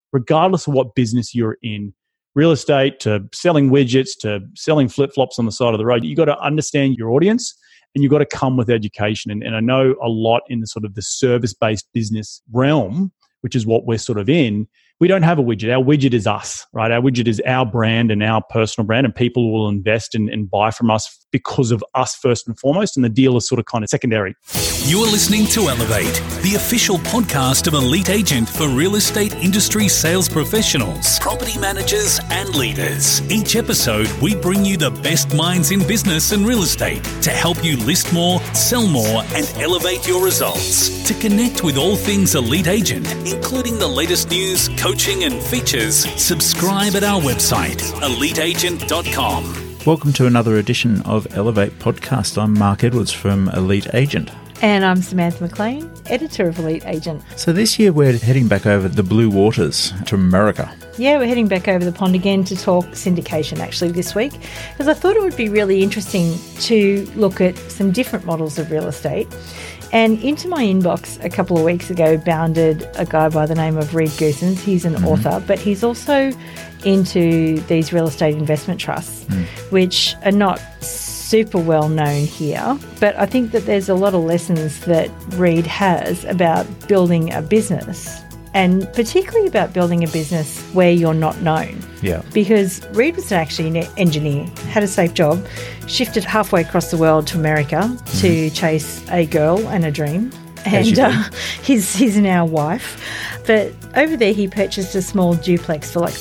regardless of what business you're in. Real estate to selling widgets to selling flip-flops on the side of the road. You've got to understand your audience and you've got to come with education. And I know a lot in the sort of the service-based business realm, which is what we're sort of in, we don't have a widget. Our widget is us, right? Our widget is our brand and our personal brand, and people will invest and buy from us because of us first and foremost, and the deal is sort of kind of secondary. You are listening to Elevate, the official podcast of Elite Agent for real estate industry sales professionals, property managers, and leaders. Each episode, we bring you the best minds in business and real estate to help you list more, sell more, and elevate your results. To connect with all things Elite Agent, including the latest news, coaching, and features, subscribe at our website, eliteagent.com. Welcome to another edition of Elevate Podcast. I'm Mark Edwards from Elite Agent. And I'm Samantha McLean, editor of Elite Agent. So this year we're heading back over the blue waters to America. Yeah, we're heading back over the pond again to talk syndication actually this week, because I thought it would be really interesting to look at some different models of real estate. And into my inbox a couple of weeks ago bounded a guy by the name of Reid Goossens. He's an author, but he's also into these real estate investment trusts, which are not super well known here. But I think that there's a lot of lessons that Reid has about building a business, and particularly about building a business where you're not known. Yeah. Because Reid was actually an engineer, had a safe job, shifted halfway across the world to America to chase a girl and a dream. And his now wife. But over there he purchased a small duplex for like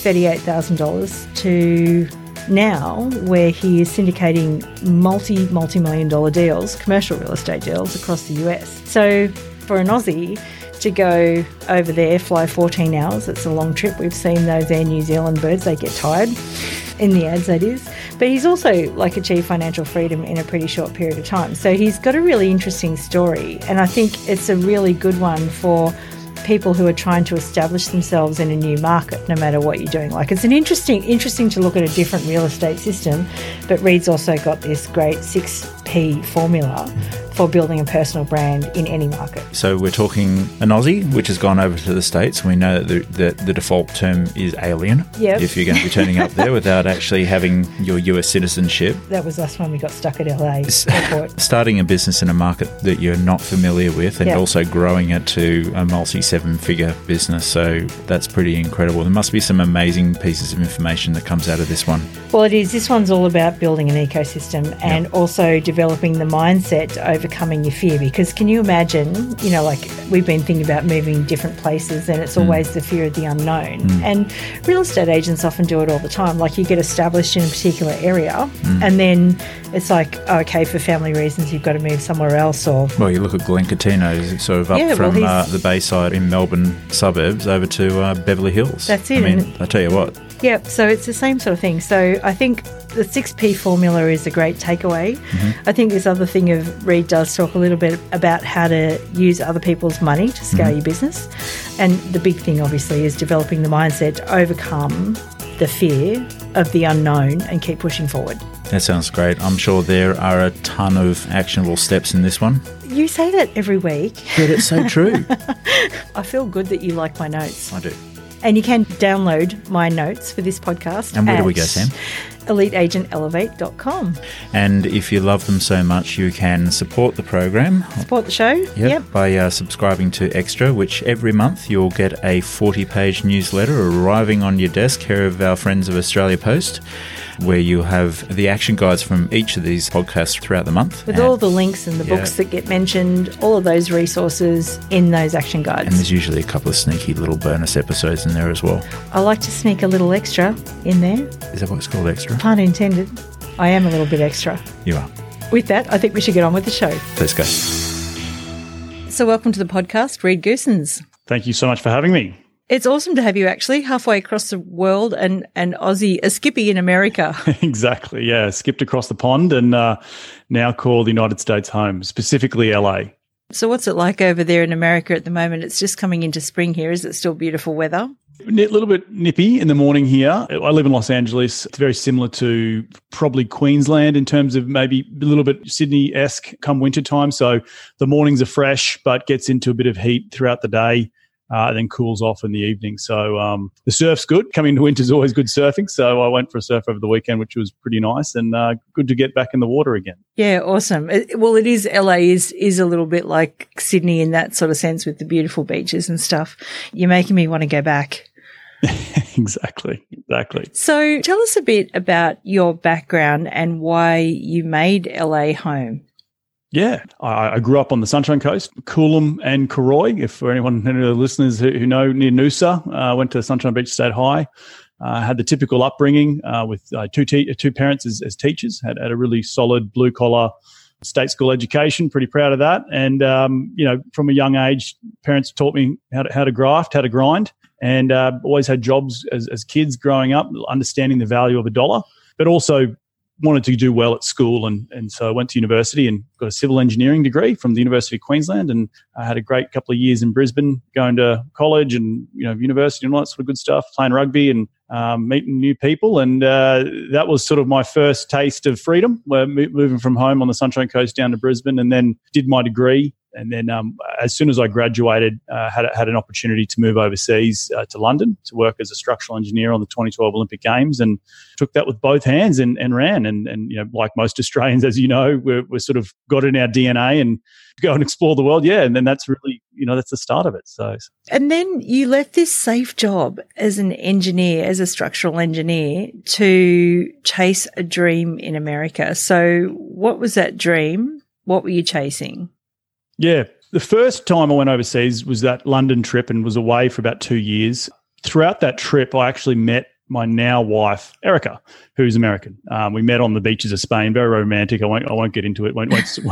$38,000 to now where he is syndicating multi-million dollar deals, commercial real estate deals across the US. So for an Aussie to go over there, fly 14 hours, it's a long trip. We've seen those Air New Zealand birds, they get tired in the ads, that is. But he's also like achieved financial freedom in a pretty short period of time. So he's got a really interesting story, and I think it's a really good one for people who are trying to establish themselves in a new market, no matter what you're doing. Like, it's an interesting to look at a different real estate system, but Reid's also got this great 6P formula for building a personal brand in any market. So we're talking an Aussie, which has gone over to the States. We know that the default term is alien, if you're going to be turning up there without actually having your US citizenship. That was us when we got stuck at LA airport. Starting a business in a market that you're not familiar with, and also growing it to a multi-seven-figure business. So that's pretty incredible. There must be some amazing pieces of information that comes out of this one. Well, it is. This one's all about building an ecosystem and also developing the mindset to overcoming your fear. Because can you imagine, you know, like we've been thinking about moving different places, and it's always the fear of the unknown. And real estate agents often do it all the time. Like, you get established in a particular area and then it's like, okay, for family reasons, you've got to move somewhere else. Or well, you look at Glen Coutinho, sort of up from the Bayside in Melbourne suburbs over to Beverly Hills. That's it. I mean, I tell you what. Yeah, so it's the same sort of thing. So I think the 6P formula is a great takeaway. I think this other thing of Reid does talk a little bit about how to use other people's money to scale your business. And the big thing, obviously, is developing the mindset to overcome the fear of the unknown and keep pushing forward. That sounds great. I'm sure there are a ton of actionable steps in this one. You say that every week. But it's so true. I feel good that you like my notes. I do. And you can download my notes for this podcast. And where do we go, Sam? EliteAgentElevate.com. And if you love them so much, you can support the program. Support the show? Yep. By subscribing to Extra, which every month you'll get a 40-page newsletter arriving on your desk, care of our friends of Australia Post, where you have the action guides from each of these podcasts throughout the month. With all the links and the books that get mentioned, all of those resources in those action guides. And there's usually a couple of sneaky little bonus episodes in there as well. I like to sneak a little extra in there. Is that what it's called, extra? Pun intended. I am a little bit extra. You are. With that, I think we should get on with the show. Let's go. So welcome to the podcast, Reid Goossens. Thank you so much for having me. It's awesome to have you actually halfway across the world and Aussie, a Skippy in America. Exactly, yeah. Skipped across the pond and now call the United States home, specifically LA. So what's it like over there in America at the moment? It's just coming into spring here. Is it still beautiful weather? A little bit nippy in the morning here. I live in Los Angeles. It's very similar to probably Queensland in terms of maybe a little bit Sydney-esque come winter time. So the mornings are fresh, but gets into a bit of heat throughout the day. then cools off in the evening. So the surf's good. Coming into winter is always good surfing. So I went for a surf over the weekend, which was pretty nice, and good to get back in the water again. Yeah, awesome. Well, it is, LA is a little bit like Sydney in that sort of sense with the beautiful beaches and stuff. You're making me want to go back. Exactly. So tell us a bit about your background and why you made LA home. Yeah, I grew up on the Sunshine Coast, Coolum and Cooroy. If for any of the listeners who know, near Noosa, went to Sunshine Beach State High. Had the typical upbringing with two parents as teachers. Had a really solid blue collar state school education. Pretty proud of that. And from a young age, parents taught me how to graft, how to grind, and always had jobs as kids growing up, understanding the value of a dollar, but also wanted to do well at school, and so I went to university and got a civil engineering degree from the University of Queensland, and I had a great couple of years in Brisbane going to college and university and all that sort of good stuff, playing rugby and meeting new people, and that was sort of my first taste of freedom, moving from home on the Sunshine Coast down to Brisbane, and then did my degree. And then as soon as I graduated, had an opportunity to move overseas to London to work as a structural engineer on the 2012 Olympic Games, and took that with both hands and ran. And like most Australians, as you know, we're sort of got in our DNA and go and explore the world. Yeah, and then that's really, that's the start of it. So. And then you left this safe job as an engineer, as a structural engineer, to chase a dream in America. So what was that dream? What were you chasing? Yeah, the first time I went overseas was that London trip and was away for about 2 years. Throughout that trip, I actually met my now wife, Erica, who's American. We met on the beaches of Spain, very romantic. I won't get into it. Won't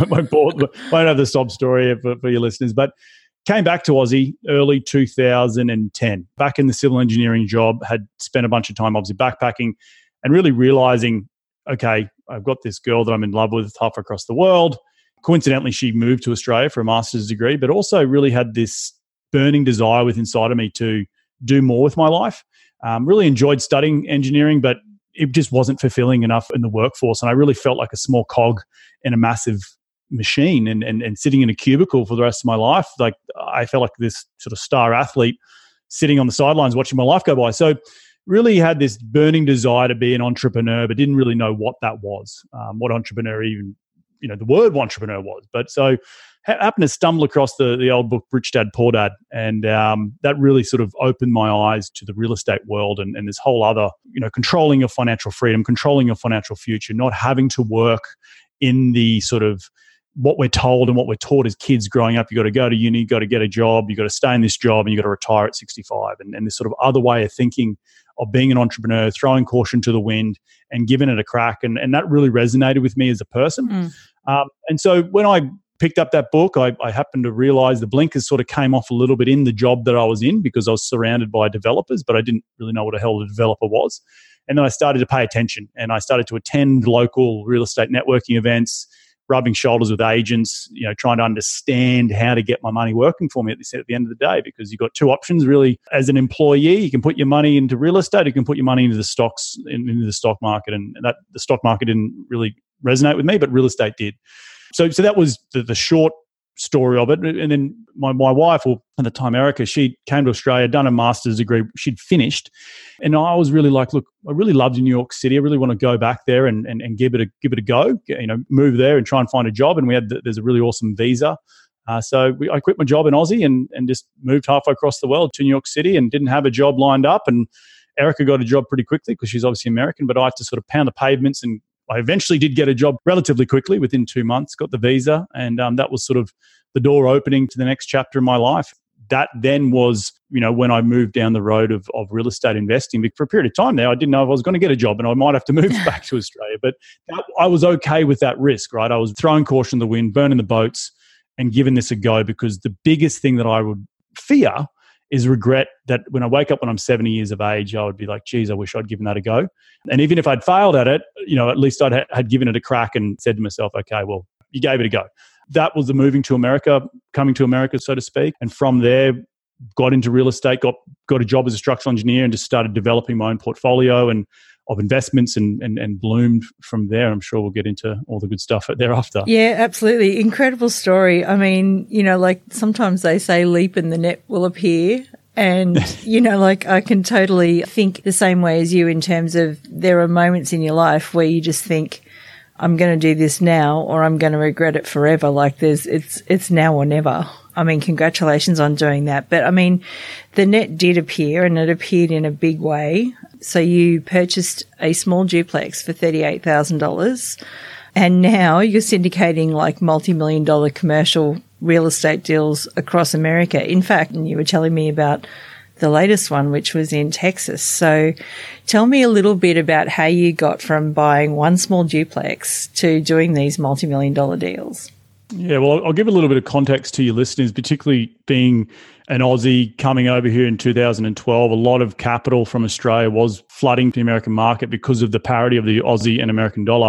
have the sob story for your listeners. But came back to Aussie early 2010, back in the civil engineering job, had spent a bunch of time obviously backpacking and really realizing, okay, I've got this girl that I'm in love with half across the world. Coincidentally, she moved to Australia for a master's degree, but also really had this burning desire within inside of me to do more with my life. Really enjoyed studying engineering, but it just wasn't fulfilling enough in the workforce. And I really felt like a small cog in a massive machine, and sitting in a cubicle for the rest of my life. Like I felt like this sort of star athlete sitting on the sidelines watching my life go by. So really had this burning desire to be an entrepreneur, but didn't really know what that was, what entrepreneur even the word entrepreneur was. But so happened to stumble across the old book, Rich Dad, Poor Dad. And that really sort of opened my eyes to the real estate world and this whole other, controlling your financial freedom, controlling your financial future, not having to work in the sort of what we're told and what we're taught as kids growing up. You got to go to uni, you got to get a job, you got to stay in this job, and you got to retire at 65. And this sort of other way of thinking of being an entrepreneur, throwing caution to the wind and giving it a crack. And that really resonated with me as a person. And so when I picked up that book, I happened to realize the blinkers sort of came off a little bit in the job that I was in, because I was surrounded by developers, but I didn't really know what the hell a developer was. And then I started to pay attention, and I started to attend local real estate networking events, rubbing shoulders with agents, trying to understand how to get my money working for me at the end of the day, because you've got two options really. As an employee, you can put your money into real estate, you can put your money into the stocks, into the stock market, and that the stock market didn't really resonate with me, but real estate did. So that was the short story of it. And then my wife, or at the time Erica, she came to Australia, done a master's degree, she'd finished. And I was really like, look, I really loved New York City. I really want to go back there and give it a go, move there and try and find a job. And there's a really awesome visa. So I quit my job in Aussie and just moved halfway across the world to New York City, and didn't have a job lined up. And Erica got a job pretty quickly because she's obviously American, but I had to sort of pound the pavements, and I eventually did get a job relatively quickly within 2 months, got the visa, and that was sort of the door opening to the next chapter in my life. That then was, when I moved down the road of real estate investing. For a period of time there, I didn't know if I was going to get a job, and I might have to move back to Australia. But I was okay with that risk, right? I was throwing caution to the wind, burning the boats, and giving this a go, because the biggest thing that I would fear is regret that when I wake up when I'm 70 years of age, I would be like, geez, I wish I'd given that a go. And even if I'd failed at it, at least I'd had given it a crack and said to myself, okay, well, you gave it a go. That was the coming to America, so to speak. And from there, got into real estate, got a job as a structural engineer, and just started developing my own portfolio. And investments and bloomed from there. I'm sure we'll get into all the good stuff thereafter. Yeah, absolutely. Incredible story. I mean, like sometimes they say leap and the net will appear. And, I can totally think the same way as you in terms of there are moments in your life where you just think, I'm going to do this now or I'm going to regret it forever. Like it's now or never. I mean, congratulations on doing that. But I mean, the net did appear and it appeared in a big way. So you purchased a small duplex for $38,000 and now you're syndicating like multi-million-dollar commercial real estate deals across America. In fact, and you were telling me about the latest one, which was in Texas. So tell me a little bit about how you got from buying one small duplex to doing these multi-million-dollar deals. Yeah, well, I'll give a little bit of context to your listeners, particularly being an Aussie coming over here in 2012. A lot of capital from Australia was flooding the American market because of the parity of the Aussie and American dollar.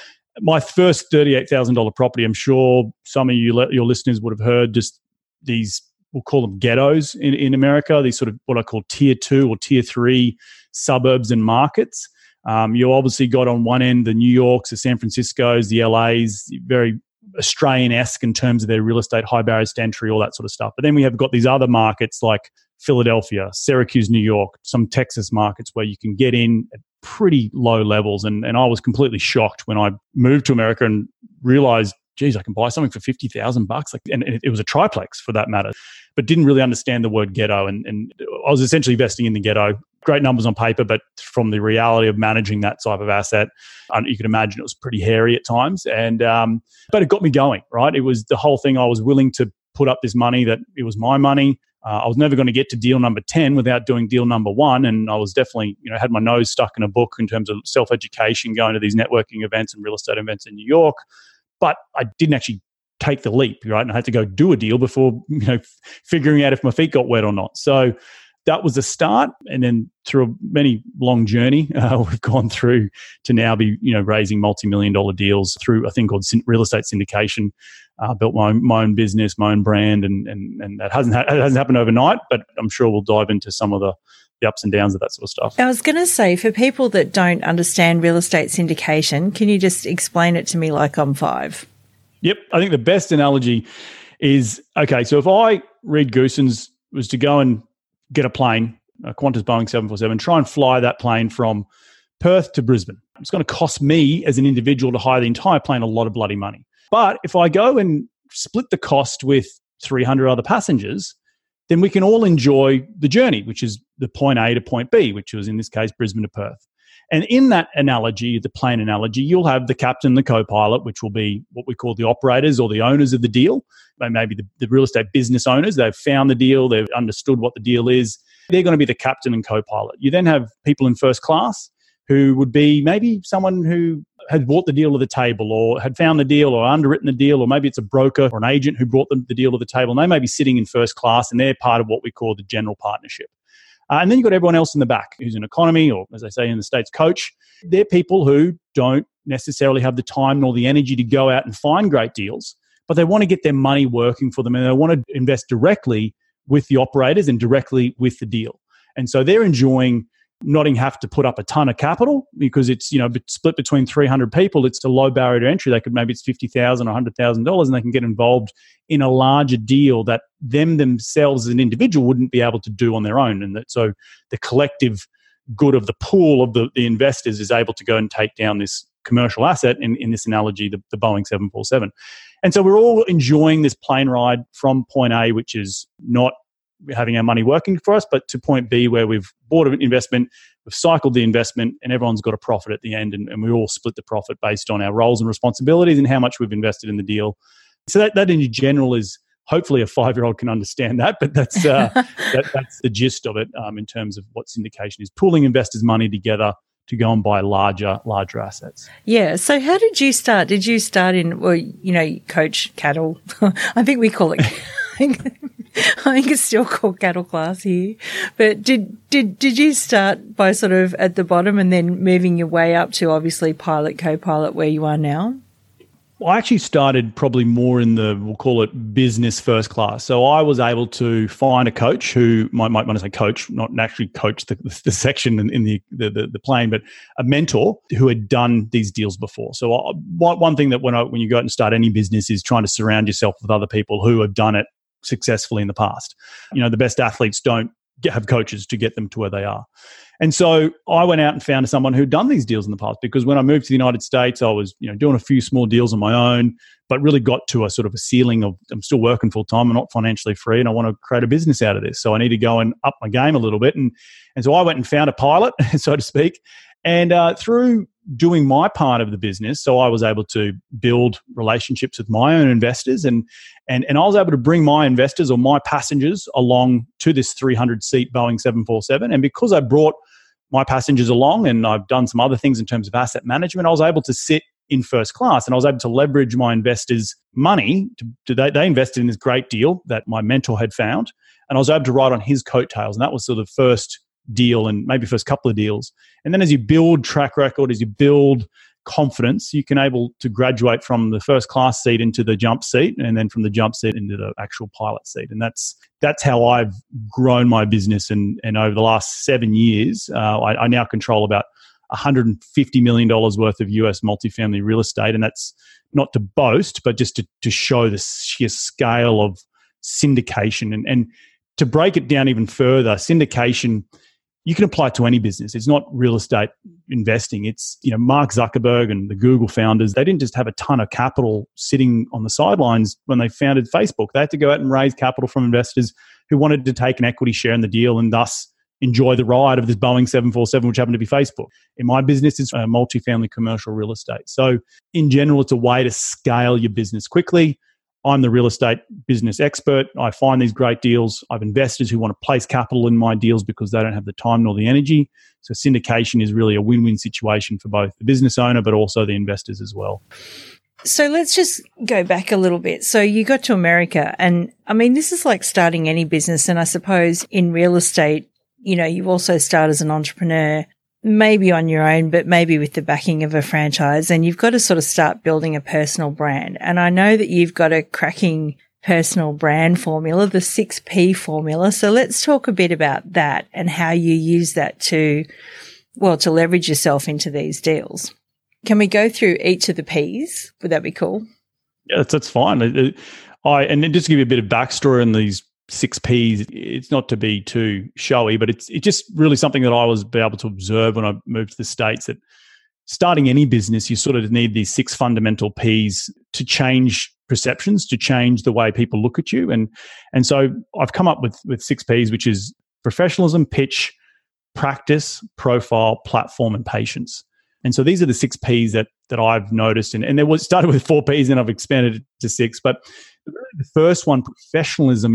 My first $38,000 property, I'm sure some of your listeners would have heard just these, we'll call them ghettos in America, these sort of what I call tier 2 or tier 3 suburbs and markets. You obviously got on one end the New Yorks, the San Franciscos, the LAs, very Australian-esque in terms of their real estate, high barriers to entry, all that sort of stuff. But then we have got these other markets like Philadelphia, Syracuse, New York, some Texas markets where you can get in at pretty low levels. And I was completely shocked when I moved to America and realized, geez, I can buy something for $50,000. And it was a triplex for that matter, but didn't really understand the word ghetto. And I was essentially investing in the ghetto. Great numbers on paper, but from the reality of managing that type of asset, you can imagine it was pretty hairy at times. And but it got me going, right? It was the whole thing. I was willing to put up this money that it was my money. I was never going to get to deal number 10 without doing deal number 1. And I was definitely, had my nose stuck in a book in terms of self-education, going to these networking events and real estate events in New York. But I didn't actually take the leap, right? And I had to go do a deal before, figuring out if my feet got wet or not. So that was the start. And then through a many long journey, we've gone through to now be, raising multi-million-dollar deals through a thing called real estate syndication. Built my own business, my own brand, and that hasn't happened overnight, but I'm sure we'll dive into some of the ups and downs of that sort of stuff. I was going to say, for people that don't understand real estate syndication, can you just explain it to me like I'm 5? Yep. I think the best analogy is, okay, so if I, Reed Goossens, was to go and get a plane, a Qantas Boeing 747, try and fly that plane from Perth to Brisbane, it's going to cost me as an individual to hire the entire plane a lot of bloody money. But if I go and split the cost with 300 other passengers, then we can all enjoy the journey, which is the point A to point B, which was in this case Brisbane to Perth. And in that analogy, the plane analogy, you'll have the captain, the co-pilot, which will be what we call the operators or the owners of the deal. Maybe the real estate business owners. They've found the deal. They've understood what the deal is. They're going to be the captain and co-pilot. You then have people in first class who would be maybe someone who had bought the deal to the table or had found the deal or underwritten the deal, or maybe it's a broker or an agent who brought the deal to the table. And they may be sitting in first class and they're part of what we call the general partnership. And then you've got everyone else in the back who's an economy or, as they say in the States, coach. They're people who don't necessarily have the time nor the energy to go out and find great deals, but they want to get their money working for them and they want to invest directly with the operators and directly with the deal. And so they're enjoying not have to put up a ton of capital because it's, split between 300 people. It's a low barrier to entry. Maybe it's $50,000 or $100,000 and they can get involved in a larger deal that themselves as an individual wouldn't be able to do on their own. And so the collective good of the pool of the investors is able to go and take down this commercial asset, in this analogy, the Boeing 747. And so we're all enjoying this plane ride from point A, which is not having our money working for us, but to point B where we've bought an investment, we've cycled the investment, and everyone's got a profit at the end, and we all split the profit based on our roles and responsibilities and how much we've invested in the deal. So that in general is, hopefully a 5-year-old can understand that, but that's that's the gist of it in terms of what syndication is: pooling investors' money together to go and buy larger assets. Yeah. So how did you start? Did you start in, coach cattle? I think we call it. I think it's still called cattle class here. But did you start by sort of at the bottom and then moving your way up to obviously pilot, co-pilot where you are now? I actually started probably more in we'll call it business first class. So I was able to find a coach who might want to say coach, not actually coach the section in the plane, but a mentor who had done these deals before. So one thing that when you go out and start any business is trying to surround yourself with other people who have done it successfully in the past. The best athletes don't have coaches to get them to where they are. And so I went out and found someone who'd done these deals in the past, because when I moved to the United States, I was, doing a few small deals on my own, but really got to a sort of a ceiling of I'm still working full time, I'm not financially free, and I want to create a business out of this. So I need to go and up my game a little bit. And so I went and found a pilot, so to speak. And through doing my part of the business, so I was able to build relationships with my own investors, and I was able to bring my investors or my passengers along to this 300-seat Boeing 747. And because I brought my passengers along, and I've done some other things in terms of asset management, I was able to sit in first class, and I was able to leverage my investors' money. They invested in this great deal that my mentor had found, and I was able to ride on his coattails. And that was sort of the first deal, and maybe first couple of deals. And then as you build track record, as you build confidence, you can able to graduate from the first class seat into the jump seat, and then from the jump seat into the actual pilot seat. And that's how I've grown my business. And over the last 7 years, I now control about $150 million worth of US multifamily real estate. And that's not to boast, but just to show the sheer scale of syndication. And to break it down even further, syndication, you can apply it to any business. It's not real estate investing. It's, Mark Zuckerberg and the Google founders, they didn't just have a ton of capital sitting on the sidelines when they founded Facebook. They had to go out and raise capital from investors who wanted to take an equity share in the deal and thus enjoy the ride of this Boeing 747, which happened to be Facebook. In my business, it's multifamily commercial real estate. So in general, it's a way to scale your business quickly. I'm the real estate business expert. I find these great deals. I have investors who want to place capital in my deals because they don't have the time nor the energy. So syndication is really a win-win situation for both the business owner, but also the investors as well. So let's just go back a little bit. So you got to America, and I mean, this is like starting any business. And I suppose in real estate, you also start as an entrepreneur, maybe on your own, but maybe with the backing of a franchise, and you've got to sort of start building a personal brand. And I know that you've got a cracking personal brand formula, the 6P formula. So let's talk a bit about that and how you use that to leverage yourself into these deals. Can we go through each of the Ps? Would that be cool? Yeah, that's fine. And just to give you a bit of backstory on these 6Ps, it's not to be too showy, but it's just really something that I was able to observe when I moved to the States, that starting any business, you sort of need these 6 fundamental Ps to change perceptions, to change the way people look at you. And so I've come up with 6 Ps, which is professionalism, pitch, practice, profile, platform, and patience. And so these are the 6 Ps that I've noticed. And there was started with 4 Ps and I've expanded it to 6. But really the first one, professionalism,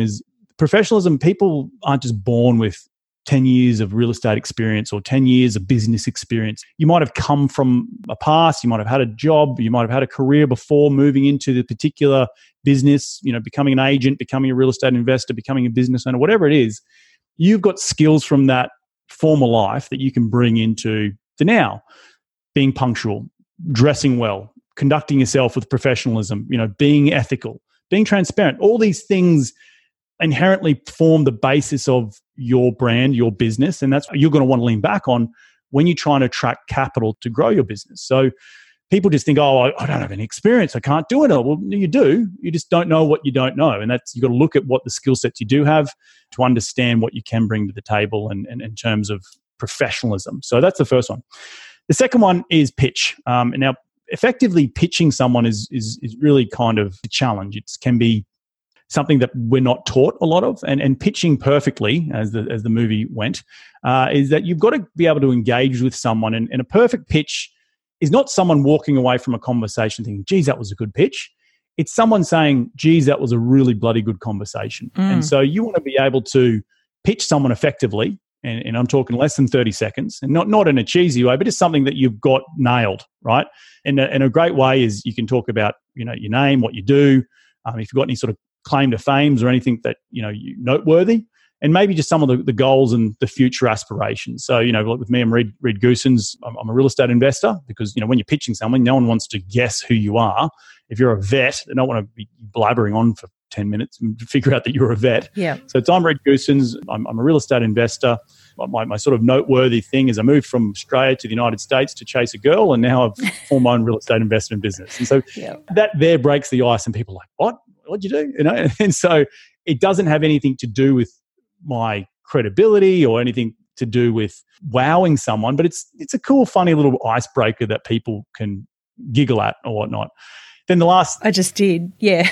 people aren't just born with 10 years of real estate experience or 10 years of business experience. You might have come from a past, you might have had a job, you might have had a career before moving into the particular business, becoming an agent, becoming a real estate investor, becoming a business owner, whatever it is. You've got skills from that former life that you can bring into the now. Being punctual, dressing well, conducting yourself with professionalism, being ethical, being transparent. All these things inherently form the basis of your brand, your business, and that's what you're going to want to lean back on when you're trying to attract capital to grow your business. So people just think, I don't have any experience, I can't do it. Well, you do. You just don't know what you don't know. And that's, you've got to look at what the skill sets you do have to understand what you can bring to the table and in terms of professionalism. So that's the first one. The second one is pitch. Now, effectively pitching someone is really kind of a challenge. It can be something that we're not taught a lot of, and pitching perfectly, as the movie went, is that you've got to be able to engage with someone. And a perfect pitch is not someone walking away from a conversation thinking, geez, that was a good pitch. It's someone saying, geez, that was a really bloody good conversation. And so you want to be able to pitch someone effectively, and I'm talking less than 30 seconds, and not in a cheesy way, but just something that you've got nailed, right? And a great way is you can talk about, your name, what you do, if you've got any sort of claim to fames or anything that, you noteworthy, and maybe just some of the goals and the future aspirations. So, like with me, I'm Reid Goossens. I'm a real estate investor because, when you're pitching someone, no one wants to guess who you are. If you're a vet, they don't want to be blabbering on for 10 minutes and figure out that you're a vet. Yeah. So I'm Reid Goossens. I'm a real estate investor. My sort of noteworthy thing is I moved from Australia to the United States to chase a girl, and now I've formed my own real estate investment business. And so that there breaks the ice, and people are like, what? What'd you do? And so it doesn't have anything to do with my credibility or anything to do with wowing someone, but it's a cool, funny little icebreaker that people can giggle at or whatnot. Then the last... I just did, yeah.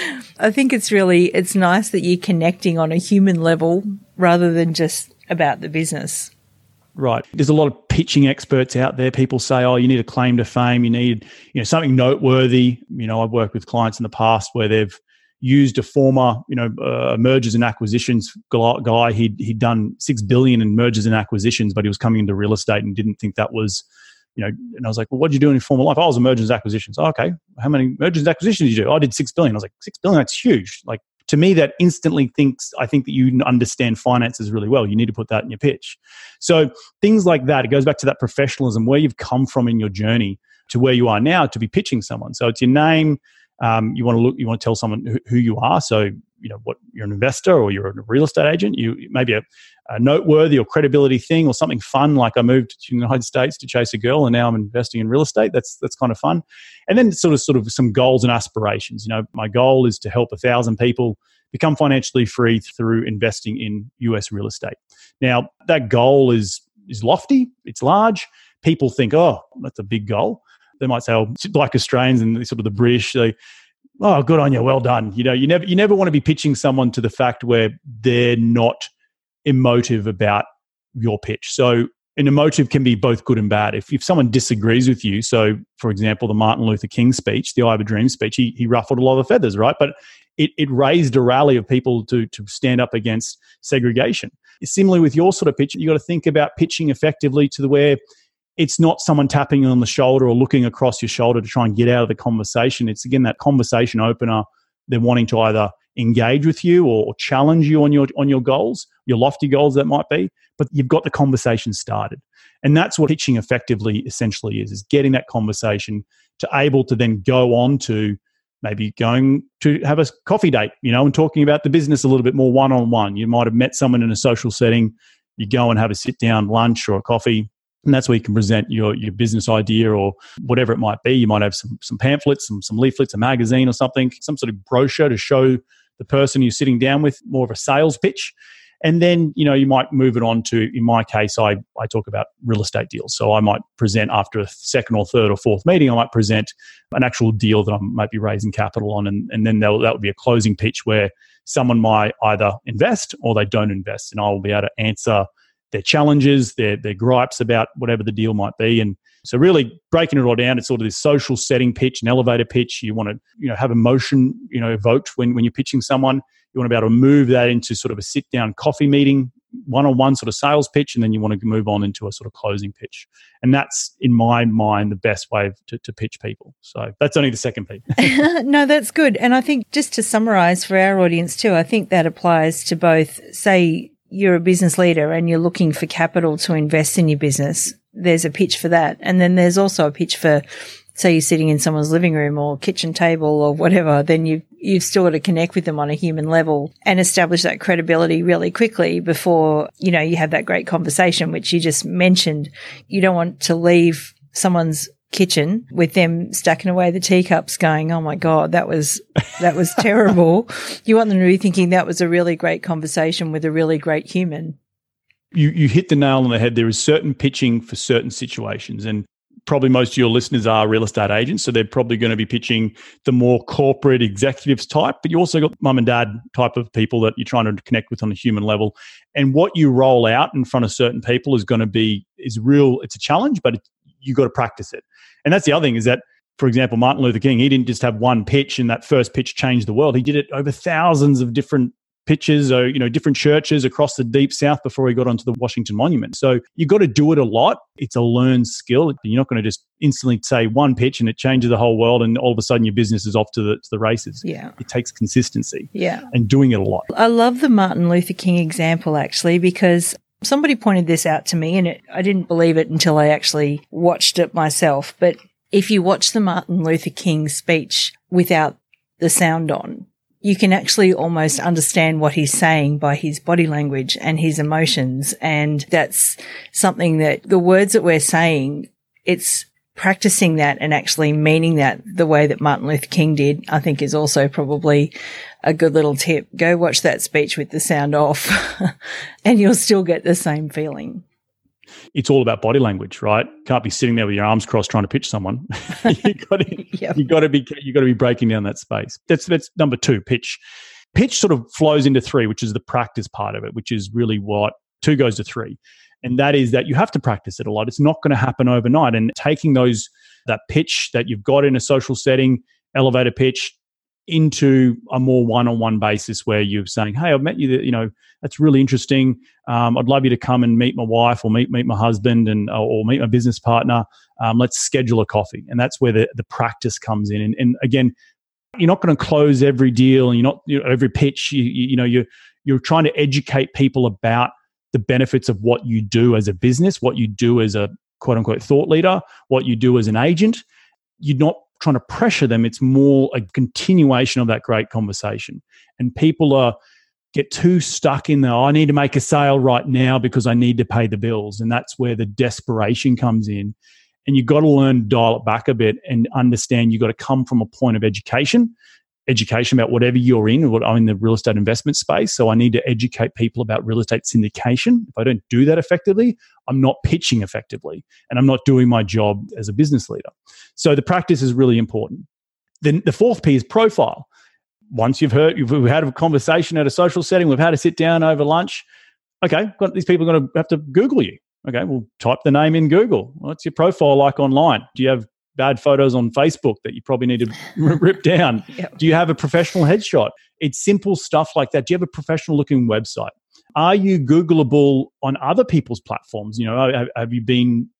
I think it's nice that you're connecting on a human level rather than just about the business. Right. There's a lot of pitching experts out there. People say, you need a claim to fame. You need, something noteworthy. I've worked with clients in the past where they've used a former, mergers and acquisitions guy. He'd done $6 billion in mergers and acquisitions, but he was coming into real estate and didn't think that was, and I was like, well, what did you do in your former life? I was a mergers and acquisitions. Okay. How many mergers and acquisitions did you do? I did $6 billion. I was like, $6 billion, that's huge. Like, to me, that instantly I think that you understand finances really well. You need to put that in your pitch. So things like that, it goes back to that professionalism, where you've come from in your journey to where you are now to be pitching someone. So it's your name. You want to tell someone who you are. So, what you're an investor or you're a real estate agent. You maybe a noteworthy or credibility thing or something fun, like I moved to the United States to chase a girl and now I'm investing in real estate. That's kind of fun. And then sort of some goals and aspirations. My goal is to help 1,000 people become financially free through investing in US real estate. Now, that goal is lofty. It's large. People think, that's a big goal. They might say, like Australians and sort of the British, good on you, well done. You never want to be pitching someone to the fact where they're not emotive about your pitch. So an emotive can be both good and bad. If someone disagrees with you, so for example, the Martin Luther King speech, the I Have a Dream speech, he ruffled a lot of feathers, right? But it raised a rally of people to stand up against segregation. Similarly with your sort of pitch, you got to think about pitching effectively to the where it's not someone tapping you on the shoulder or looking across your shoulder to try and get out of the conversation. It's, again, that conversation opener. They're wanting to either engage with you or challenge you on your goals, your lofty goals that might be, but you've got the conversation started. And that's what pitching effectively essentially is getting that conversation to able to then go on to maybe going to have a coffee date, and talking about the business a little bit more one-on-one. You might have met someone in a social setting. You go and have a sit-down lunch or a coffee. And that's where you can present your business idea or whatever it might be. You might have some pamphlets, some leaflets, a magazine or something, some sort of brochure to show the person you're sitting down with, more of a sales pitch. And then, you might move it on to, in my case, I talk about real estate deals. So I might present after a second or third or fourth meeting, I might present an actual deal that I might be raising capital on. And then that would be a closing pitch where someone might either invest or they don't invest. And I will be able to answer their challenges, their gripes about whatever the deal might be. And so really breaking it all down, it's sort of this social setting pitch, an elevator pitch. You want to, have emotion, evoked when you're pitching someone. You want to be able to move that into sort of a sit-down coffee meeting, one-on-one sort of sales pitch, and then you want to move on into a sort of closing pitch. And that's, in my mind, the best way to pitch people. So that's only the second piece. No, that's good. And I think just to summarize for our audience too, I think that applies to both, say, you're a business leader and you're looking for capital to invest in your business. There's a pitch for that. And then there's also a pitch for, say you're sitting in someone's living room or kitchen table or whatever, then you've still got to connect with them on a human level and establish that credibility really quickly before, you have that great conversation, which you just mentioned. You don't want to leave someone's kitchen with them stacking away the teacups going, oh my God, that was terrible. You want them to be thinking that was a really great conversation with a really great human. You hit the nail on the head. There is certain pitching for certain situations, and probably most of your listeners are real estate agents, so they're probably going to be pitching the more corporate executives type, but you also got mum and dad type of people that you're trying to connect with on a human level. And what you roll out in front of certain people is real. It's a challenge, but you got to practice it. And that's the other thing is that, for example, Martin Luther King, he didn't just have one pitch and that first pitch changed the world. He did it over thousands of different pictures or, different churches across the deep south before he got onto the Washington Monument. So you've got to do it a lot. It's a learned skill. You're not going to just instantly say one pitch and it changes the whole world and all of a sudden your business is off to the races. Yeah. It takes consistency. Yeah. And doing it a lot. I love the Martin Luther King example, actually, because somebody pointed this out to me and I didn't believe it until I actually watched it myself. But if you watch the Martin Luther King speech without the sound on, you can actually almost understand what he's saying by his body language and his emotions. And that's something that the words that we're saying, it's practicing that and actually meaning that the way that Martin Luther King did, I think is also probably a good little tip. Go watch that speech with the sound off and you'll still get the same feeling. It's all about body language, right? Can't be sitting there with your arms crossed trying to pitch someone. You've got to be breaking down that space. That's number 2, pitch. Pitch sort of flows into 3, which is the practice part of it, which is really what 2 goes to 3. And that is that you have to practice it a lot. It's not going to happen overnight. And taking that pitch that you've got in a social setting, elevator pitch, into a more one-on-one basis where you're saying, hey, I've met you, that's really interesting. I'd love you to come and meet my wife or meet my husband or meet my business partner. Let's schedule a coffee. And that's where the practice comes in. And again, you're not going to close every deal and every pitch. You're trying to educate people about the benefits of what you do as a business, what you do as a quote-unquote thought leader, what you do as an agent. You're not trying to pressure them. It's more a continuation of that great conversation. And people get too stuck in I need to make a sale right now because I need to pay the bills. And that's where the desperation comes in. And you've got to learn to dial it back a bit and understand you've got to come from a point of education about whatever you're in. I'm in the real estate investment space, so I need to educate people about real estate syndication. If I don't do that effectively, I'm not pitching effectively, and I'm not doing my job as a business leader. So the practice is really important. Then the 4th P is profile. Once we've had a conversation at a social setting, we've had a sit down over lunch. Okay, these people are going to have to Google you. Okay, we'll type the name in Google. What's your profile like online? Do you have bad photos on Facebook that you probably need to rip down? Yep. Do you have a professional headshot? It's simple stuff like that. Do you have a professional looking website? Are you Googleable on other people's platforms? Have you been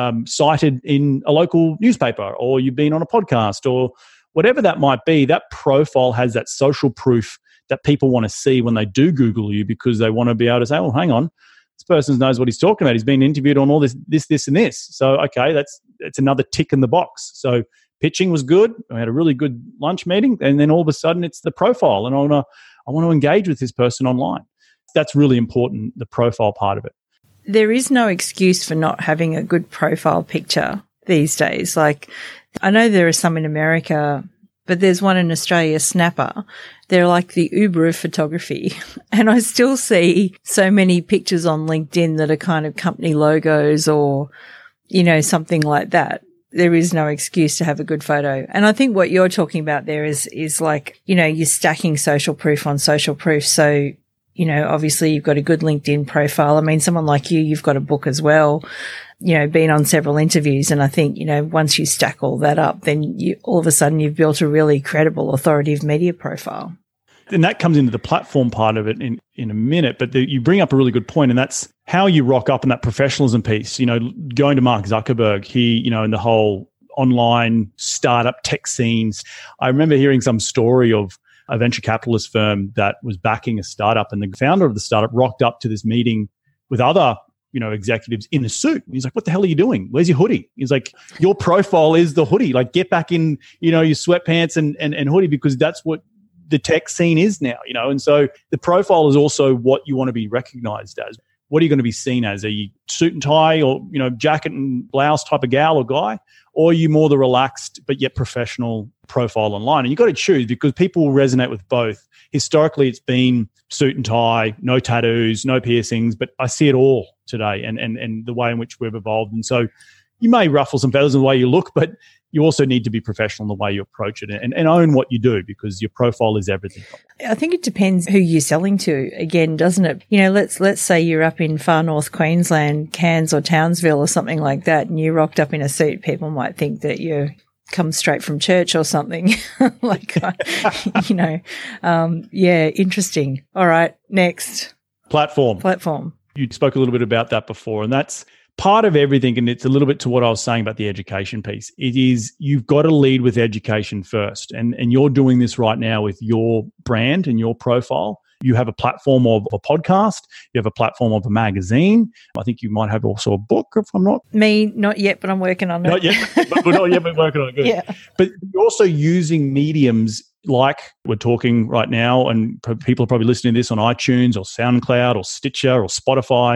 cited in a local newspaper, or you've been on a podcast, or whatever that might be? That profile has that social proof that people want to see when they do Google you, because they want to be able to say, oh, hang on, this person knows what he's talking about. He's been interviewed on all this, and this. So, okay, it's another tick in the box. So pitching was good. I had a really good lunch meeting, and then all of a sudden it's the profile, and I want to engage with this person online. That's really important, the profile part of it. There is no excuse for not having a good profile picture these days. Like, I know there are some in America, but there's one in Australia, Snapper. They're like the Uber of photography. And I still see so many pictures on LinkedIn that are kind of company logos or, something like that. There is no excuse to have a good photo. And I think what you're talking about there is like, you're stacking social proof on social proof. So, obviously you've got a good LinkedIn profile. I mean, someone like you've got a book as well, been on several interviews. And I think, once you stack all that up, then all of a sudden you've built a really credible, authoritative media profile. And that comes into the platform part of it in a minute. But you bring up a really good point, and that's how you rock up in that professionalism piece. Going to Mark Zuckerberg, he, in the whole online startup tech scenes. I remember hearing some story of a venture capitalist firm that was backing a startup, and the founder of the startup rocked up to this meeting with other executives in a suit. He's like, what the hell are you doing? Where's your hoodie? He's like, your profile is the hoodie. Like, get back in, your sweatpants and hoodie, because that's what the tech scene is now, And so the profile is also what you want to be recognized as. What are you going to be seen as? Are you suit and tie or, jacket and blouse type of gal or guy? Or are you more the relaxed but yet professional profile online? And you've got to choose, because people will resonate with both. Historically, it's been suit and tie, no tattoos, no piercings, but I see it all today and the way in which we've evolved. And so you may ruffle some feathers in the way you look, but you also need to be professional in the way you approach it and own what you do, because your profile is everything. I think it depends who you're selling to, again, doesn't it? Let's say you're up in far north Queensland, Cairns or Townsville or something like that, and you rocked up in a suit. People might think that you're come straight from church or something. Interesting. All right, next. Platform. You spoke a little bit about that before, and that's part of everything, and it's a little bit to what I was saying about the education piece. It is, you've got to lead with education first, and you're doing this right now with your brand and your profile. You have a platform of a podcast. You have a platform of a magazine. I think you might have also a book, if I'm not. Me, not yet, but I'm working on it. Not yet, but we're working on it. Good. Yeah. But you're also using mediums like we're talking right now, and people are probably listening to this on iTunes or SoundCloud or Stitcher or Spotify,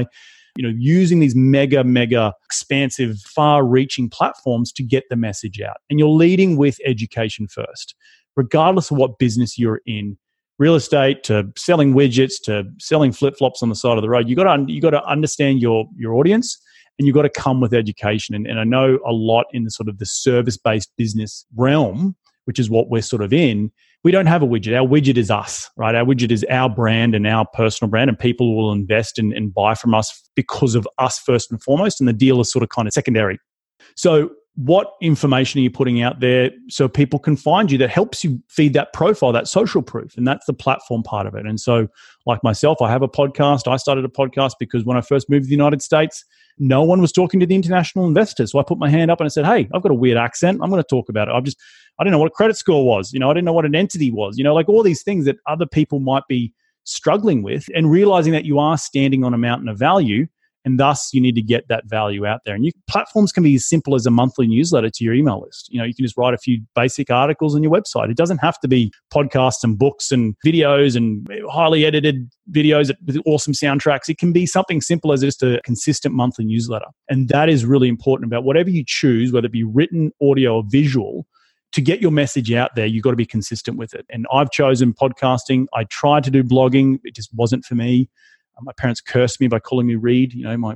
using these mega expansive, far-reaching platforms to get the message out. And you're leading with education first, regardless of what business you're in. Real estate, to selling widgets, to selling flip-flops on the side of the road. You got to understand your audience, and you've got to come with education. And I know a lot in the sort of the service-based business realm, which is what we're sort of in. We don't have a widget. Our widget is us, right? Our widget is our brand and our personal brand, and people will invest and buy from us because of us first and foremost, and the deal is sort of kind of secondary. So what information are you putting out there so people can find you that helps you feed that profile, that social proof? And that's the platform part of it. And so like myself, I have a podcast. I started a podcast because when I first moved to the United States, no one was talking to the international investors. So I put my hand up and I said, hey, I've got a weird accent. I'm going to talk about it. I didn't know what a credit score was. I didn't know what an entity was, like all these things that other people might be struggling with, and realizing that you are standing on a mountain of value. And thus, you need to get that value out there. And platforms can be as simple as a monthly newsletter to your email list. You can just write a few basic articles on your website. It doesn't have to be podcasts and books and videos and highly edited videos with awesome soundtracks. It can be something simple as just a consistent monthly newsletter. And that is really important about whatever you choose, whether it be written, audio, or visual. To get your message out there, you've got to be consistent with it. And I've chosen podcasting. I tried to do blogging. It just wasn't for me. My parents cursed me by calling me Reed,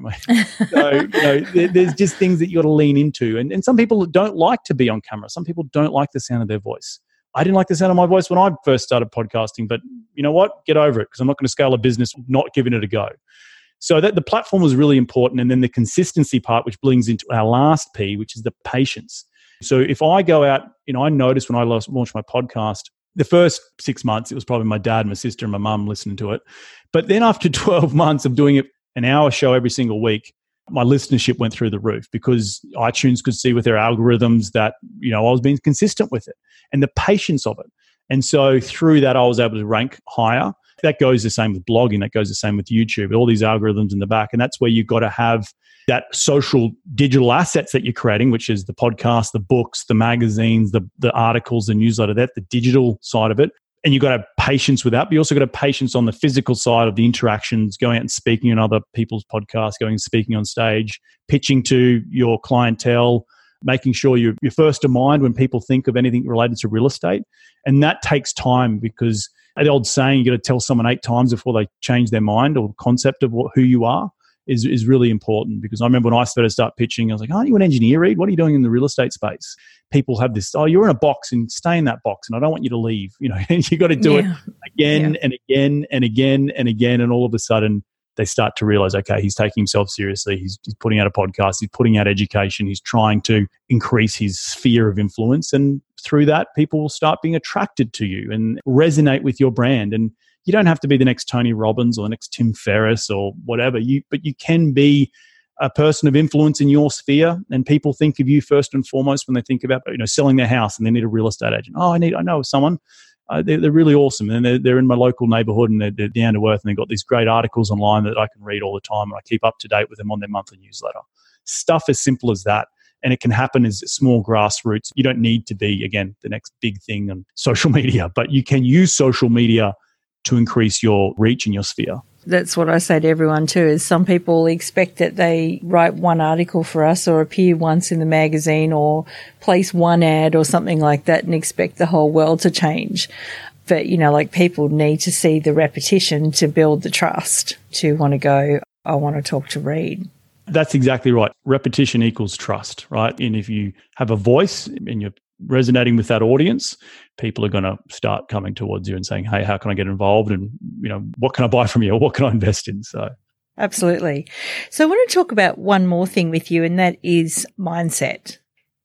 there's just things that you got to lean into. And some people don't like to be on camera. Some people don't like the sound of their voice. I didn't like the sound of my voice when I first started podcasting, but you know what? Get over it, because I'm not going to scale a business not giving it a go. So that the platform was really important. And then the consistency part, which brings into our last P, which is the patience. So if I go out, I noticed when I launched my podcast, the first 6 months, it was probably my dad, my sister, and my mum listening to it. But then after 12 months of doing it, an hour show every single week, my listenership went through the roof, because iTunes could see with their algorithms that, I was being consistent with it, and the patience of it. And so through that, I was able to rank higher. That goes the same with blogging. That goes the same with YouTube. All these algorithms in the back. And that's where you've got to have that social digital assets that you're creating, which is the podcast, the books, the magazines, the articles, the newsletter, the digital side of it. And you've got to have patience with that. But you also got to have patience on the physical side of the interactions, going out and speaking on other people's podcasts, going and speaking on stage, pitching to your clientele, making sure you're first of mind when people think of anything related to real estate. And that takes time, because the old saying, you got to tell someone 8 times before they change their mind, or concept of who you are is really important. Because I remember when I started pitching, I was like, aren't you an engineer, Reed? What are you doing in the real estate space? People have this, you're in a box, and stay in that box, and I don't want you to leave. You got to do it again and again and again and again. And all of a sudden they start to realize, okay, he's taking himself seriously. He's putting out a podcast. He's putting out education. He's trying to increase his sphere of influence. And through that, people will start being attracted to you and resonate with your brand. And you don't have to be the next Tony Robbins or the next Tim Ferriss or whatever, but you can be a person of influence in your sphere, and people think of you first and foremost when they think about selling their house and they need a real estate agent. I know someone. They're really awesome, and they're in my local neighborhood, and they're down to earth, and they've got these great articles online that I can read all the time, and I keep up to date with them on their monthly newsletter. Stuff as simple as that. And it can happen as small grassroots. You don't need to be, again, the next big thing on social media, but you can use social media to increase your reach in your sphere. That's what I say to everyone too, is some people expect that they write one article for us or appear once in the magazine or place one ad or something like that and expect the whole world to change. But, people need to see the repetition to build the trust to want to go, I want to talk to Reed. That's exactly right. Repetition equals trust, right? And if you have a voice and you're resonating with that audience, people are going to start coming towards you and saying, hey, how can I get involved? And, what can I buy from you? Or what can I invest in? So, absolutely. So I want to talk about one more thing with you, and that is mindset.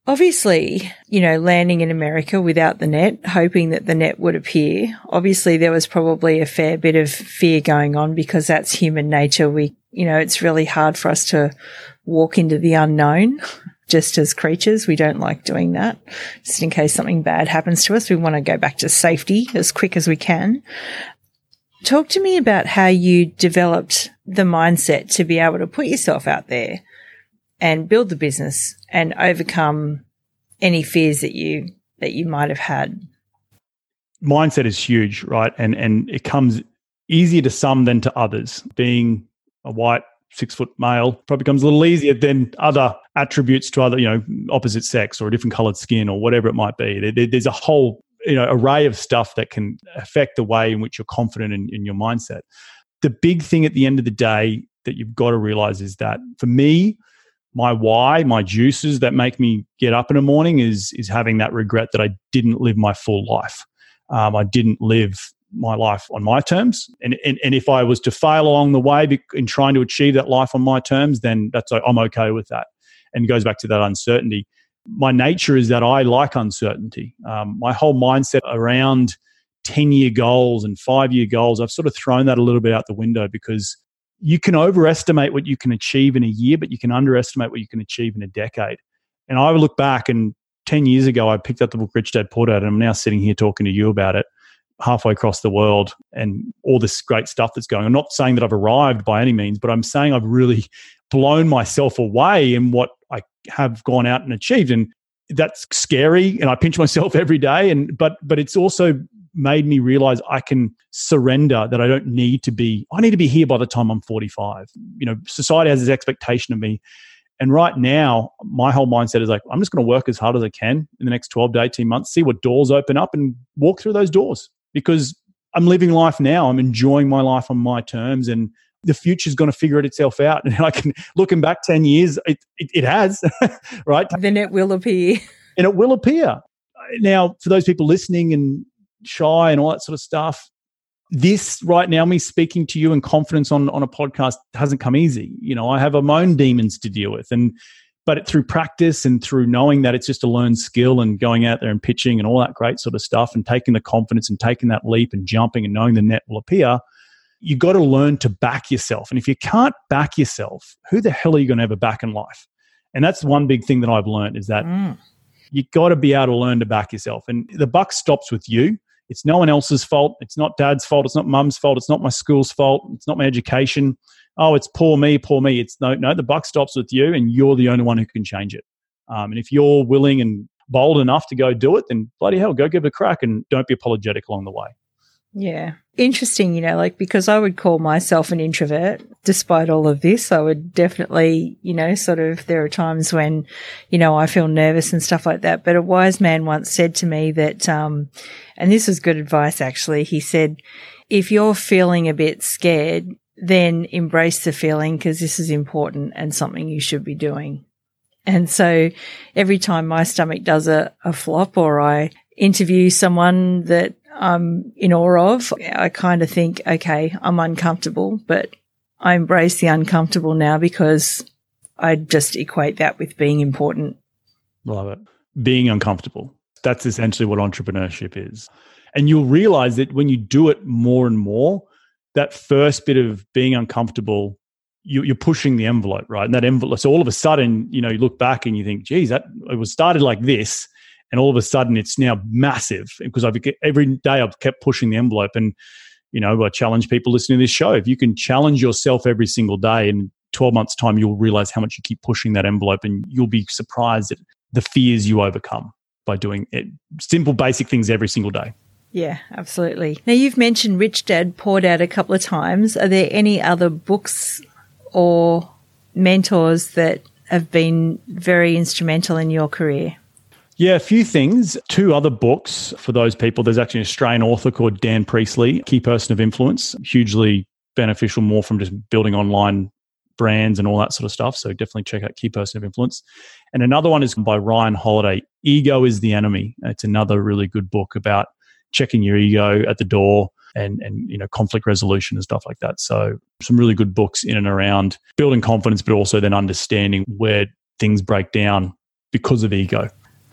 Obviously, landing in America without the net, hoping that the net would appear. Obviously, there was probably a fair bit of fear going on because that's human nature. It's really hard for us to walk into the unknown. Just as creatures, we don't like doing that. Just in case something bad happens to us, we want to go back to safety as quick as we can. Talk to me about how you developed the mindset to be able to put yourself out there and build the business and overcome any fears that you might have had. Mindset is huge, right? And it comes easier to some than to others. Being a white 6-foot male probably becomes a little easier than other attributes to other, opposite sex or a different colored skin or whatever it might be. There's a whole, array of stuff that can affect the way in which you're confident in your mindset. The big thing at the end of the day that you've got to realize is that for me, my why, my juices that make me get up in the morning is having that regret that I didn't live my full life. I didn't live my life on my terms. And if I was to fail along the way in trying to achieve that life on my terms, then I'm okay with that. And it goes back to that uncertainty. My nature is that I like uncertainty. My whole mindset around 10-year goals and 5-year goals, I've sort of thrown that a little bit out the window because you can overestimate what you can achieve in a year, but you can underestimate what you can achieve in a decade. And I would look back, and 10 years ago, I picked up the book Rich Dad Poor Dad, and I'm now sitting here talking to you about it halfway across the world and all this great stuff that's going on. I'm not saying that I've arrived by any means, but I'm saying I've really blown myself away in what I have gone out and achieved. And that's scary, and I pinch myself every day. But it's also made me realize I can surrender, that I need to be here by the time I'm 45. Society has this expectation of me. And right now, my whole mindset is like, I'm just going to work as hard as I can in the next 12 to 18 months, see what doors open up and walk through those doors, because I'm living life now. I'm enjoying my life on my terms, and the future's going to figure itself out. And I can, looking back 10 years, it has, right? Then it will appear. And it will appear. Now, for those people listening and shy and all that sort of stuff, this right now, me speaking to you in confidence on a podcast hasn't come easy. I have my own demons to deal with, but through practice and through knowing that it's just a learned skill and going out there and pitching and all that great sort of stuff and taking the confidence and taking that leap and jumping and knowing the net will appear, you got to learn to back yourself. And if you can't back yourself, who the hell are you going to ever back in life? And that's one big thing that I've learned, is that you got to be able to learn to back yourself. And the buck stops with you. It's no one else's fault. It's not dad's fault. It's not mum's fault. It's not my school's fault. It's not my education. Oh, it's poor me. It's no, the buck stops with you, and you're the only one who can change it. And if you're willing and bold enough to go do it, then bloody hell, go give it a crack, and don't be apologetic along the way. Yeah. Interesting, because I would call myself an introvert. Despite all of this, I would definitely, there are times when, I feel nervous and stuff like that. But a wise man once said to me that, and this was good advice actually, he said, if you're feeling a bit scared, then embrace the feeling, because this is important and something you should be doing. And so every time my stomach does a flop, or I interview someone that I'm in awe of, I kind of think, okay, I'm uncomfortable, but I embrace the uncomfortable now, because I just equate that with being important. Love it. Being uncomfortable. That's essentially what entrepreneurship is. And you'll realize that when you do it more and more, that first bit of being uncomfortable, you're pushing the envelope, right? And that envelope, so all of a sudden, you look back and you think, geez, it was started like this. And all of a sudden, it's now massive, because every day I've kept pushing the envelope. And, I challenge people listening to this show. If you can challenge yourself every single day, in 12 months' time, you'll realize how much you keep pushing that envelope, and you'll be surprised at the fears you overcome by doing it. Simple, basic things every single day. Yeah, absolutely. Now, you've mentioned Rich Dad, Poor Dad a couple of times. Are there any other books or mentors that have been very instrumental in your career? Yeah, a few things. 2 other books for those people. There's actually an Australian author called Dan Priestley, Key Person of Influence, hugely beneficial, more from just building online brands and all that sort of stuff. So definitely check out Key Person of Influence. And another one is by Ryan Holiday, Ego is the Enemy. It's another really good book about checking your ego at the door and conflict resolution and stuff like that. So some really good books in and around building confidence, but also then understanding where things break down because of ego.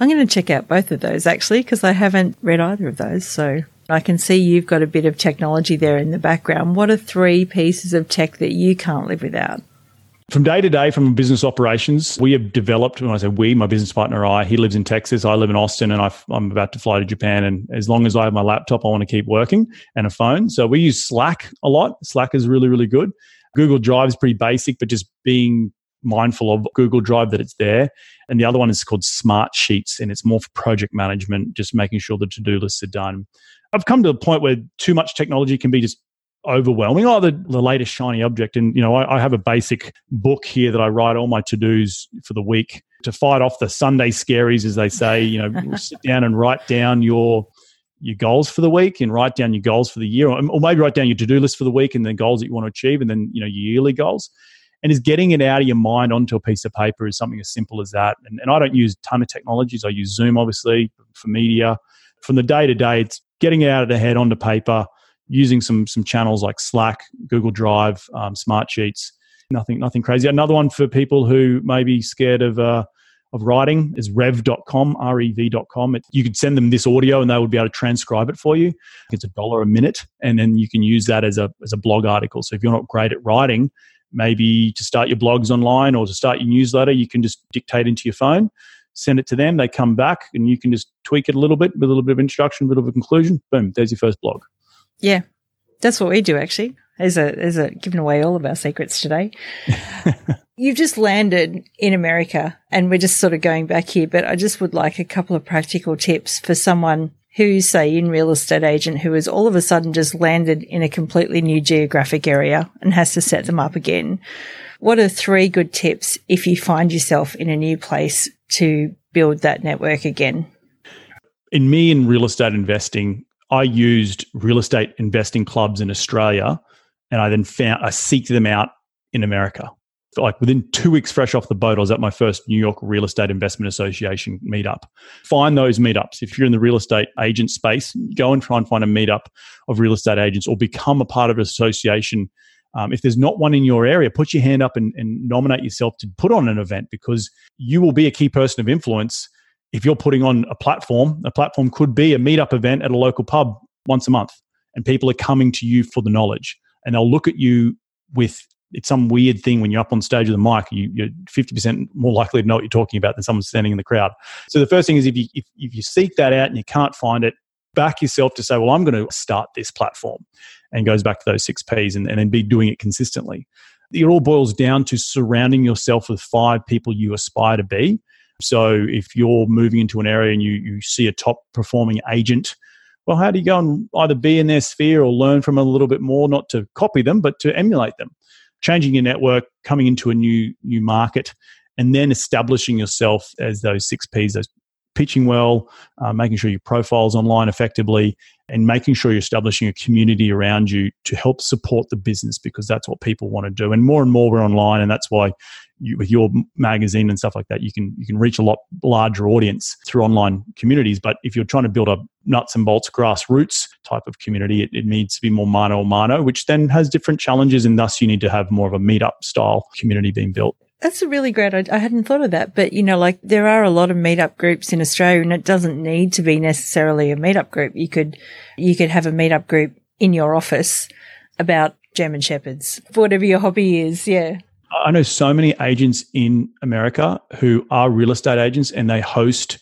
I'm going to check out both of those actually, because I haven't read either of those. So I can see you've got a bit of technology there in the background. What are 3 pieces of tech that you can't live without? From day to day, from business operations, we have developed, when I say we, my business partner, he lives in Texas, I live in Austin, and I'm about to fly to Japan. And as long as I have my laptop, I want to keep working, and a phone. So we use Slack a lot. Slack is really, really good. Google Drive is pretty basic, but just being mindful of Google Drive that it's there. And the other one is called Smart Sheets, and it's more for project management, just making sure the to-do lists are done. I've come to a point where too much technology can be just overwhelming. The latest shiny object. And, I have a basic book here that I write all my to-dos for the week to fight off the Sunday scaries, as they say. Sit down and write down your goals for the week and write down your goals for the year, or maybe write down your to-do list for the week and the goals that you want to achieve, and then, your yearly goals. And is getting it out of your mind onto a piece of paper is something as simple as that. And I don't use a ton of technologies. I use Zoom, obviously, for media. From the day-to-day, it's getting it out of the head onto paper, using some channels like Slack, Google Drive, Smart Sheets. Nothing crazy. Another one for people who may be scared of writing is rev.com, rev.com. You could send them this audio and they would be able to transcribe it for you. It's $1 a minute, and then you can use that as a blog article. So if you're not great at writing, maybe to start your blogs online or to start your newsletter, you can just dictate into your phone, send it to them, they come back, and you can just tweak it a little bit with a little bit of introduction, a bit of a conclusion. Boom, there's your first blog. Yeah, that's what we do actually. As a giving away all of our secrets today. You've just landed in America, and we're just sort of going back here, but I just would like a couple of practical tips for someone who's, say, in real estate agent who has all of a sudden just landed in a completely new geographic area and has to set them up again. What are 3 good tips if you find yourself in a new place to build that network again? In real estate investing, I used real estate investing clubs in Australia, and I then I seeked them out in America. Like within 2 weeks fresh off the boat, I was at my first New York Real Estate Investment Association meetup. Find those meetups. If you're in the real estate agent space, go and try and find a meetup of real estate agents or become a part of an association. If there's not one in your area, put your hand up and nominate yourself to put on an event, because you will be a key person of influence if you're putting on a platform. A platform could be a meetup event at a local pub once a month, and people are coming to you for the knowledge, and they'll look at you with, it's some weird thing when you're up on stage with a mic, you're 50% more likely to know what you're talking about than someone standing in the crowd. So the first thing is if you seek that out and you can't find it, back yourself to say, well, I'm going to start this platform, and goes back to those 6 Ps and then be doing it consistently. It all boils down to surrounding yourself with 5 people you aspire to be. So if you're moving into an area and you see a top performing agent, well, how do you go and either be in their sphere or learn from them a little bit more, not to copy them, but to emulate them? Changing your network, coming into a new market, and then establishing yourself as those 6 Ps, those pitching well, making sure your profile's online effectively, and making sure you're establishing a community around you to help support the business, because that's what people want to do. And more we're online, and that's why with your magazine and stuff like that, you can reach a lot larger audience through online communities. But if you're trying to build a nuts and bolts grassroots type of community, it needs to be more mano a mano, which then has different challenges, and thus you need to have more of a meetup style community being built. That's a really great idea. I hadn't thought of that. But, like there are a lot of meetup groups in Australia, and it doesn't need to be necessarily a meetup group. You could have a meetup group in your office about German Shepherds, whatever your hobby is. Yeah. I know so many agents in America who are real estate agents, and they host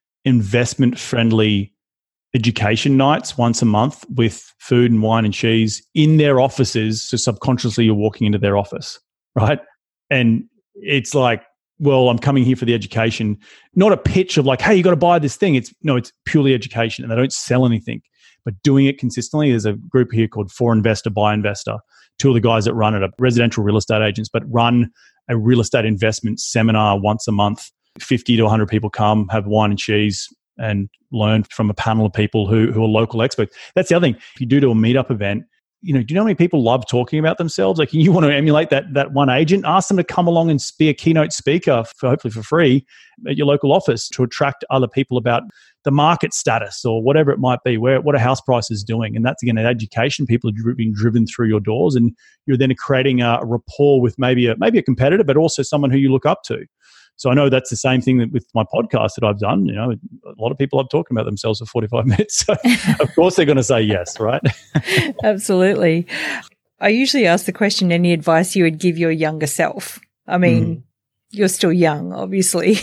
investment-friendly education nights once a month with food and wine and cheese in their offices. So subconsciously you're walking into their office, right? And it's like, well, I'm coming here for the education, not a pitch of like, hey, you got to buy this thing. It's purely education, and they don't sell anything, but doing it consistently. There's a group here called For Investor, By Investor. 2 of the guys that run it are residential real estate agents, but run a real estate investment seminar once a month. 50 to 100 people come, have wine and cheese, and learn from a panel of people who are local experts. That's the other thing. If you do a meetup event, do you know how many people love talking about themselves? Like, you want to emulate that one agent, ask them to come along and be a keynote speaker, hopefully for free, at your local office, to attract other people about the market status or whatever it might be, what a house price is doing. And that's, again, an education. People are being driven through your doors, and you're then creating a rapport with maybe a competitor, but also someone who you look up to. So I know that's the same thing with my podcast that I've done. A lot of people are talking about themselves for 45 minutes. So of course they're going to say yes, right? Absolutely. I usually ask the question, any advice you would give your younger self? I mean, you're still young, obviously.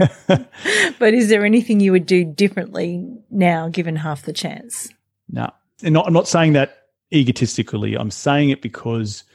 But is there anything you would do differently now, given half the chance? No. And I'm not saying that egotistically. I'm saying it because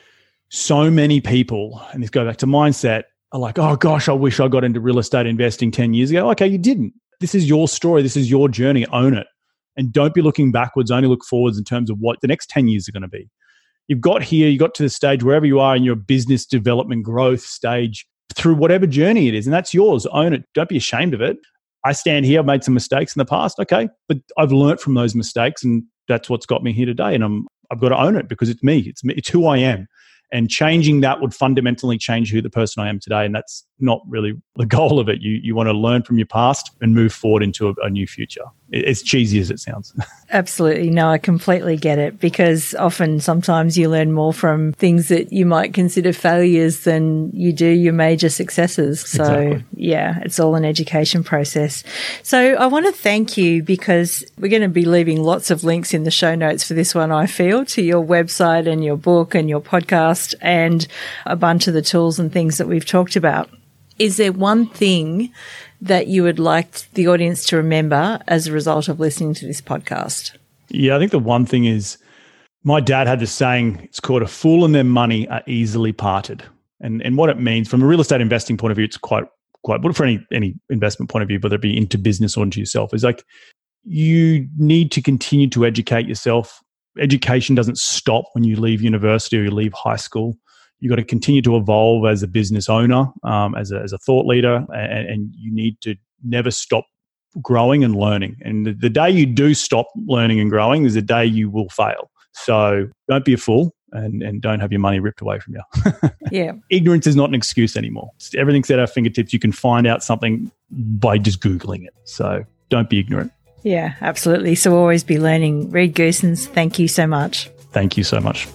so many people, and this goes back to mindset, are like, oh gosh, I wish I got into real estate investing 10 years ago. Okay, you didn't. This is your story. This is your journey. Own it. And don't be looking backwards. Only look forwards in terms of what the next 10 years are going to be. You've got here, you got to the stage wherever you are in your business development growth stage through whatever journey it is. And that's yours. Own it. Don't be ashamed of it. I stand here, I've made some mistakes in the past. Okay. But I've learned from those mistakes and that's what's got me here today. And I've got to own it because it's me. It's who I am. And changing that would fundamentally change who the person I am today. And that's not really the goal of it. You want to learn from your past and move forward into a new future. As cheesy as it sounds. Absolutely. No, I completely get it, because often sometimes you learn more from things that you might consider failures than you do your major successes. So exactly. Yeah, it's all an education process. So I want to thank you, because we're going to be leaving lots of links in the show notes for this one, I feel, to your website and your book and your podcast and a bunch of the tools and things that we've talked about. Is there one thing that you would like the audience to remember as a result of listening to this podcast? Yeah, I think the one thing is, my dad had this saying, it's called "a fool and their money are easily parted." And what it means from a real estate investing point of view, it's quite but for any investment point of view, whether it be into business or into yourself, is like, you need to continue to educate yourself. Education doesn't stop when you leave university or you leave high school. You've got to continue to evolve as a business owner, as a thought leader, and you need to never stop growing and learning. And the day you do stop learning and growing is the day you will fail. So don't be a fool and don't have your money ripped away from you. Yeah. Ignorance is not an excuse anymore. Everything's at our fingertips. You can find out something by just Googling it. So don't be ignorant. Yeah, absolutely. So always be learning. Reed Goossens, thank you so much. Thank you so much.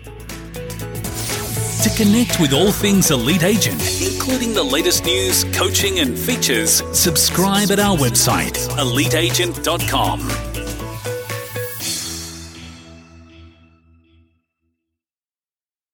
To connect with all things Elite Agent, including the latest news, coaching and features, subscribe at our website, eliteagent.com.